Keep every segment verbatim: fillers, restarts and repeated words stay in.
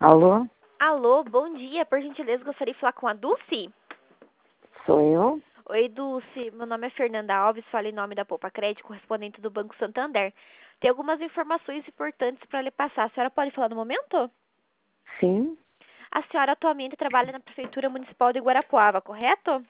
Alô? Alô, bom dia. Por gentileza, gostaria de falar com a Dulce? Sou eu? Oi, Dulce. Meu nome é Fernanda Alves, falo em nome da Poupa Crédito, correspondente do Banco Santander. Tem algumas informações importantes para lhe passar. A senhora pode falar no momento? Sim, A senhora atualmente trabalha na Prefeitura Municipal de Guarapuava, correto?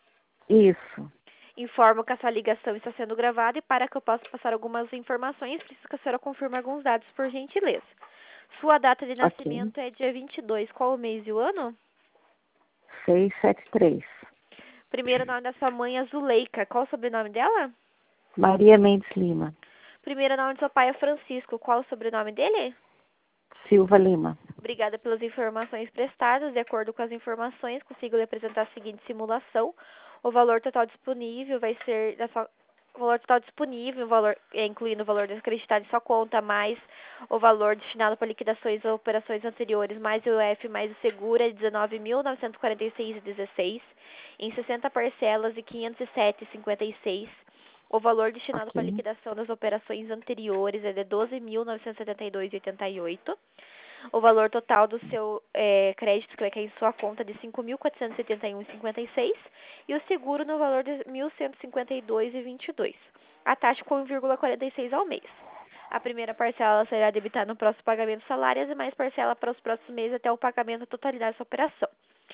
isso. Informo que a sua ligação está sendo gravada e para que eu possa passar algumas informações, preciso que a senhora confirme alguns dados, por gentileza. Sua data de Ok. nascimento é dia vinte e dois. Qual o mês e o ano? seiscentos e setenta e três. Primeiro nome da sua mãe é Zuleika. Qual o sobrenome dela? Maria Mendes Lima. Primeiro nome do seu pai é Francisco. Qual o sobrenome dele? Silva Lima. Obrigada pelas informações prestadas. De acordo com as informações, consigo lhe apresentar a seguinte simulação. O valor total disponível vai ser da sua, o valor total disponível, o valor, é, incluindo o valor desacreditado em sua conta, mais o valor destinado para liquidações ou operações anteriores, mais o I O F, mais o seguro, é dezenove mil novecentos e quarenta e seis reais e dezesseis centavos, em sessenta parcelas de quinhentos e sete reais e cinquenta e seis centavos. O valor destinado para Ok. liquidação das operações anteriores é de doze mil novecentos e setenta e dois reais e oitenta e oito centavos. O valor total do seu é, crédito que vai cair em sua conta é de cinco mil quatrocentos e setenta e um reais e cinquenta e seis centavos e o seguro no valor de mil cento e cinquenta e dois reais e vinte e dois centavos. A taxa com um vírgula quarenta e seis ao mês. A primeira parcela será debitada no próximo pagamento salarial e as demais parcelas para os próximos meses até o pagamento da totalidade dessa operação.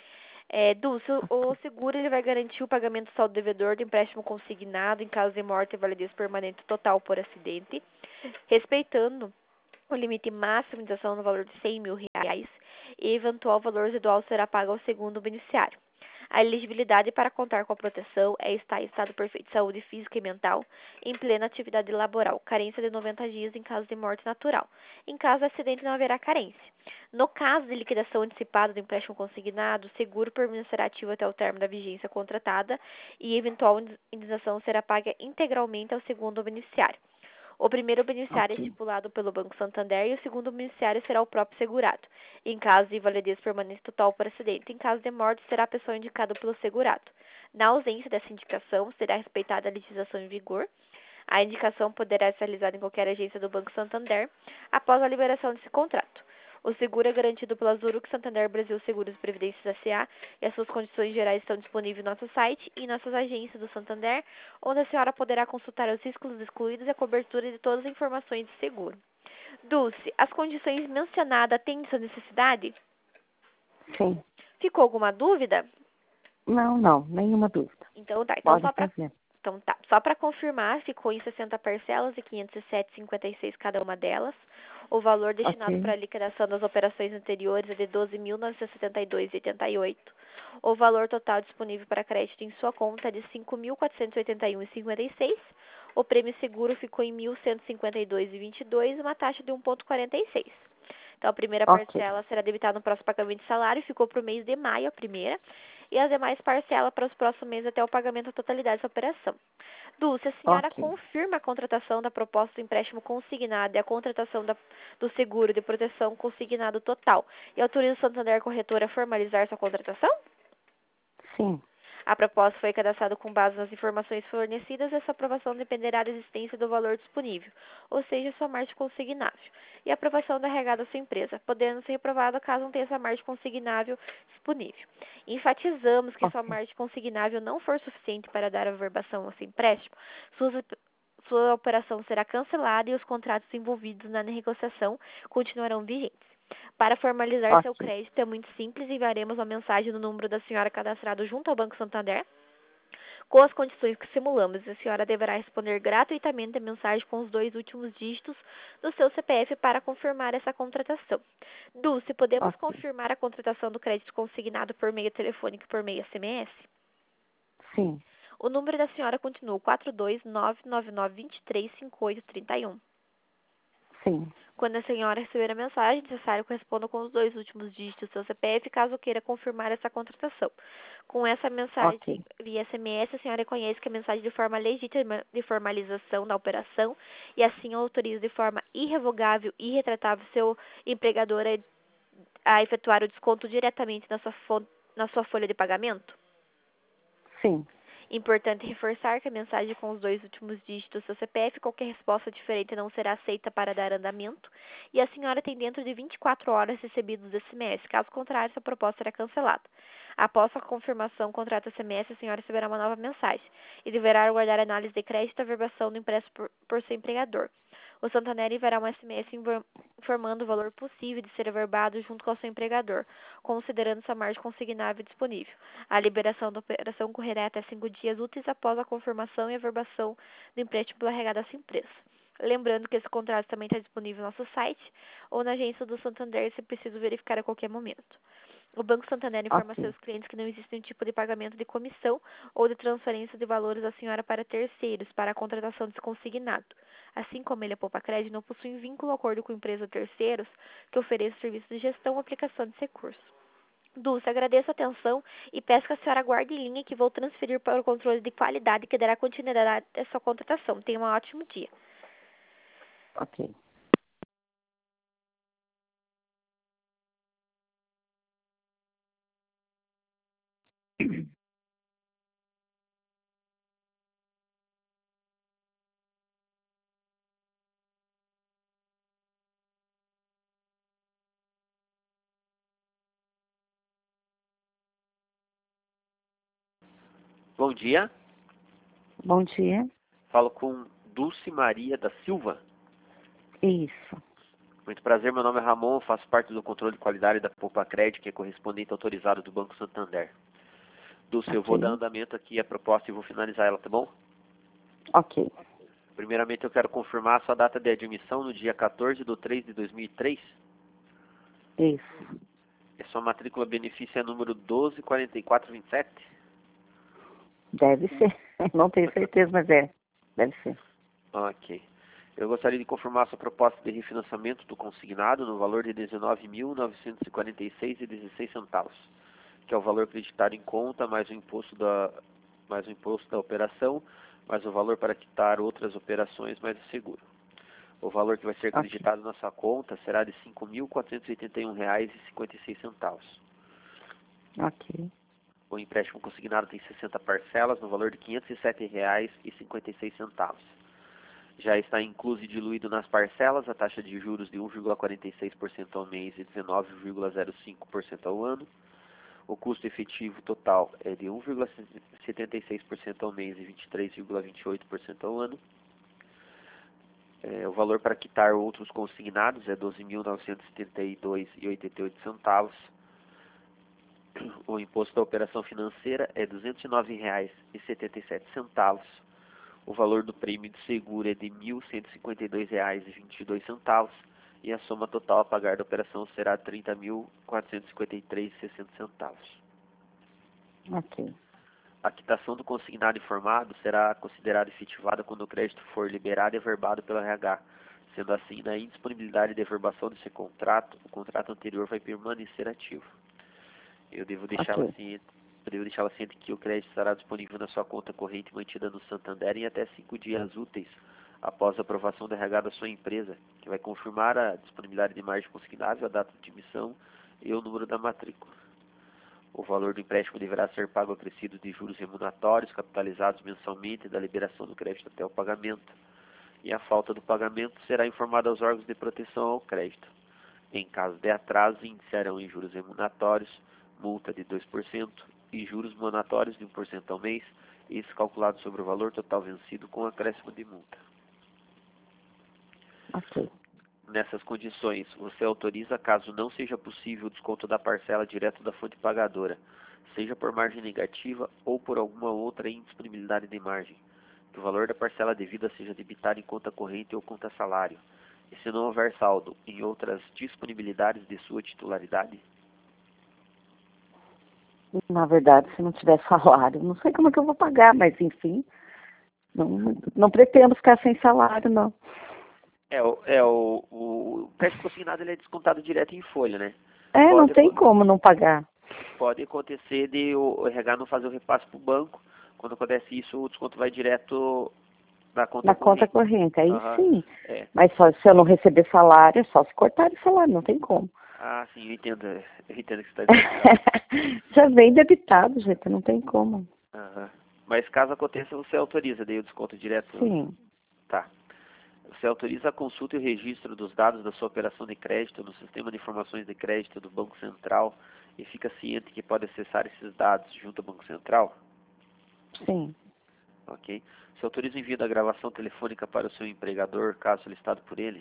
É, Dulce, o seguro ele vai garantir o pagamento do saldo devedor do empréstimo consignado em caso de morte e validez permanente total por acidente, respeitando o limite máximo de ação no valor de cem mil reais e eventual valor residual será pago ao segundo beneficiário. A elegibilidade para contar com a proteção é estar em estado perfeito de saúde física e mental, em plena atividade laboral, carência de noventa dias em caso de morte natural. Em caso de acidente, não haverá carência. No caso de liquidação antecipada do empréstimo consignado, o seguro permanecerá ativo até o término da vigência contratada e eventual indenização será paga integralmente ao segundo beneficiário. O primeiro beneficiário é Ok. estipulado pelo Banco Santander e o segundo beneficiário será o próprio segurado. Em caso de validez permanente total por acidente, em caso de morte, será a pessoa indicada pelo segurado. Na ausência dessa indicação, será respeitada a legislação em vigor. A indicação poderá ser realizada em qualquer agência do Banco Santander após a liberação desse contrato. O seguro é garantido pela Zurich Santander Brasil Seguros e Previdências S A e as suas condições gerais estão disponíveis no nosso site e em nossas agências do Santander, onde a senhora poderá consultar os riscos excluídos e a cobertura de todas as informações de seguro. Dulce, as condições mencionadas atendem sua necessidade? Sim. Ficou alguma dúvida? Não, não. Nenhuma dúvida. Então tá, então Pode só para fazer. então tá, só para confirmar, ficou em sessenta parcelas de quinhentos e sete reais e cinquenta e seis centavos cada uma delas. O valor destinado Ok. para a liquidação das operações anteriores é de doze mil novecentos e setenta e dois reais e oitenta e oito centavos. O valor total disponível para crédito em sua conta é de cinco mil quatrocentos e oitenta e um reais e cinquenta e seis centavos. O prêmio seguro ficou em mil cento e cinquenta e dois reais e vinte e dois centavos, uma taxa de um vírgula quarenta e seis. Então, a primeira Ok. parcela será debitada no próximo pagamento de salário, ficou para o mês de maio a primeira, e as demais parcelas para os próximos meses até o pagamento da totalidade dessa operação. Dulce, a senhora Ok. confirma a contratação da proposta do empréstimo consignado e a contratação da, do seguro de proteção consignado total e autoriza o Santander Corretora a formalizar sua contratação? Sim. A proposta foi cadastrada com base nas informações fornecidas e essa aprovação dependerá da existência do valor disponível, ou seja, sua margem consignável, e a aprovação da regada da sua empresa, podendo ser reprovada caso não tenha essa margem consignável disponível. Enfatizamos que sua Ok. margem consignável não for suficiente para dar a averbação ao seu empréstimo, suas sua operação será cancelada e os contratos envolvidos na negociação continuarão vigentes. Para formalizar seu Ok. crédito é muito simples, enviaremos uma mensagem no número da senhora cadastrado junto ao Banco Santander, com as condições que simulamos. A senhora deverá responder gratuitamente a mensagem com os dois últimos dígitos do seu C P F para confirmar essa contratação. Dulce, podemos Ok. confirmar a contratação do crédito consignado por meio telefônico e por meio S M S? Sim. O número da senhora continua quatro dois nove nove nove dois três cinco oito três um. Sim. Quando a senhora receber a mensagem, é necessário que responda com os dois últimos dígitos do seu C P F, caso queira confirmar essa contratação. Com essa mensagem Ok. via S M S, a senhora reconhece que a mensagem de forma legítima de formalização da operação e assim autoriza de forma irrevogável e irretratável seu empregador a, a efetuar o desconto diretamente na sua, na sua folha de pagamento? Sim. Importante reforçar que a mensagem com os dois últimos dígitos do seu C P F, qualquer resposta diferente não será aceita para dar andamento, e a senhora tem dentro de vinte e quatro horas recebido os S M S, caso contrário, essa proposta será cancelada. Após a confirmação do contrato S M S, a senhora receberá uma nova mensagem e deverá aguardar a análise de crédito e averbação do impresso por, por seu empregador. O Santander enviará um S M S informando o valor possível de ser averbado junto com o seu empregador, considerando sua margem consignável disponível. A liberação da operação ocorrerá até cinco dias úteis após a confirmação e averbação do empréstimo pela regada dessa empresa. Lembrando que esse contrato também está disponível no nosso site ou na agência do Santander, se preciso verificar a qualquer momento. O Banco Santander informa Ok. a seus clientes que não existe nenhum tipo de pagamento de comissão ou de transferência de valores da senhora para terceiros para a contratação desse consignado. Assim como ele, a Poupa Crédito, não possui vínculo ou acordo com empresa ou terceiros que ofereçam serviços de gestão ou aplicação de recursos. Dulce, agradeço a atenção e peço que a senhora aguarde em linha que vou transferir para o controle de qualidade que dará continuidade à sua contratação. Tenha um ótimo dia. Ok. Bom dia, Bom dia. falo com Dulce Maria da Silva. Isso. Muito prazer, meu nome é Ramon, faço parte do controle de qualidade da Poupa Crédito, que é correspondente autorizado do Banco Santander. Dulce, eu vou Ok. dar andamento aqui à proposta e vou finalizar ela, tá bom? Ok. Primeiramente, eu quero confirmar a sua data de admissão no dia quatorze de três de dois mil e três. Isso. E sua matrícula benefício é número doze quarenta e quatro vinte e sete. Deve ser. Não tenho certeza, mas é. Deve ser. Ok. Eu gostaria de confirmar a sua proposta de refinanciamento do consignado no valor de dezenove mil novecentos e quarenta e seis reais e dezesseis centavos, que é o valor acreditado em conta, mais o imposto da, mais o imposto da operação, mais o valor para quitar outras operações, mais o seguro. O valor que vai ser acreditado na sua conta será de cinco mil quatrocentos e oitenta e um reais e cinquenta e seis centavos. Ok. O empréstimo consignado tem sessenta parcelas no valor de quinhentos e sete reais e cinquenta e seis centavos. Já está incluso e diluído nas parcelas a taxa de juros de um vírgula quarenta e seis por cento ao mês e dezenove vírgula zero cinco por cento ao ano. O custo efetivo total é de um vírgula setenta e seis por cento ao mês e vinte e três vírgula vinte e oito por cento ao ano. É, o valor para quitar outros consignados é doze mil novecentos e setenta e dois reais e oitenta e oito centavos. O imposto da operação financeira é duzentos e nove reais e setenta e sete centavos. O valor do prêmio de seguro é de mil cento e cinquenta e dois reais e vinte e dois centavos. E a soma total a pagar da operação será trinta mil quatrocentos e cinquenta e três reais e sessenta centavos. Ok. A quitação do consignado informado será considerada efetivada quando o crédito for liberado e averbado pelo R H. Sendo assim, na indisponibilidade de averbação desse contrato, o contrato anterior vai permanecer ativo. Eu devo deixá-la Ok. ciente, eu devo deixá-la ciente que o crédito estará disponível na sua conta corrente mantida no Santander em até cinco dias úteis após a aprovação da R H da sua empresa, que vai confirmar a disponibilidade de margem consignável, a data de emissão e o número da matrícula. O valor do empréstimo deverá ser pago acrescido de juros remuneratórios capitalizados mensalmente da liberação do crédito até o pagamento. E a falta do pagamento será informada aos órgãos de proteção ao crédito. Em caso de atraso, iniciarão em juros remuneratórios, multa de dois por cento e juros monatórios de um por cento ao mês, isso calculado sobre o valor total vencido com acréscimo de multa. Ok. Nessas condições, você autoriza, caso não seja possível o desconto da parcela direto da fonte pagadora, seja por margem negativa ou por alguma outra indisponibilidade de margem, que o valor da parcela devida seja debitado em conta corrente ou conta salário, e se não houver saldo em outras disponibilidades de sua titularidade? Na verdade, se não tiver salário, não sei como é que eu vou pagar, mas enfim, não, não pretendo ficar sem salário, não. É, o, é, o, o crédito consignado ele é descontado direto em folha, né? É, não Pode, tem como não pagar. pode acontecer de o R H não fazer o repasse para o banco. Quando acontece isso, o desconto vai direto na conta Na corrente. conta corrente, aí Aham, sim. é. Mas só se eu não receber salário, é só se cortar o salário, não tem como. Ah, sim, eu entendo. Eu entendo o que você está dizendo. Já vem debitado, gente, não tem como. Aham. Mas caso aconteça, você autoriza daí o desconto direto? Sim. Tá. Você autoriza a consulta e o registro dos dados da sua operação de crédito no Sistema de Informações de Crédito do Banco Central e fica ciente que pode acessar esses dados junto ao Banco Central? Sim. Ok. Você autoriza o envio da gravação telefônica para o seu empregador, caso solicitado por ele?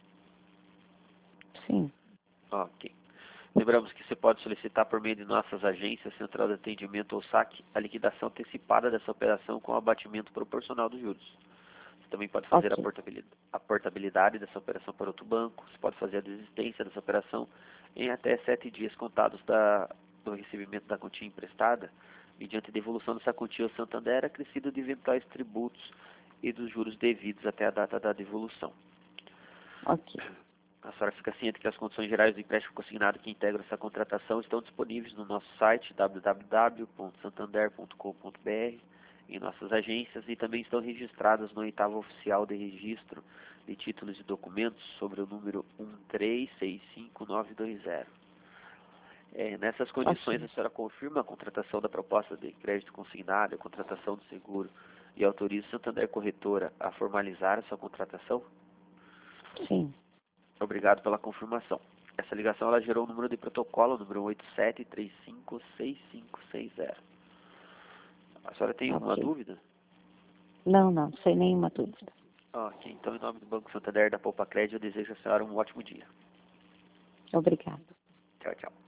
Sim. Ok. Lembramos que você pode solicitar por meio de nossas agências, Central de Atendimento ou saque, a liquidação antecipada dessa operação com abatimento proporcional dos juros. Você também pode fazer Ok. a portabilidade, a portabilidade dessa operação para outro banco. Você pode fazer a desistência dessa operação em até sete dias contados da, do recebimento da quantia emprestada, mediante devolução dessa quantia ao Santander, acrescido de eventuais tributos e dos juros devidos até a data da devolução. Ok. A senhora fica ciente que as condições gerais do empréstimo consignado que integram essa contratação estão disponíveis no nosso site w w w ponto santander ponto com ponto b r, em nossas agências, e também estão registradas no oitavo oficial de registro de títulos e documentos sobre o número um três seis cinco nove dois zero. É, nessas condições, Ok. a senhora confirma a contratação da proposta de crédito consignado, a contratação do seguro, e autoriza o Santander Corretora a formalizar a sua contratação? Sim. Obrigado pela confirmação. Essa ligação ela gerou o número de protocolo, número oito sete três cinco seis cinco seis zero. A senhora tem alguma Ok. dúvida? Não, não, sem nenhuma dúvida. Ok, então em nome do Banco Santander da Poupa Crédito, eu desejo a senhora um ótimo dia. Obrigada. Tchau, tchau.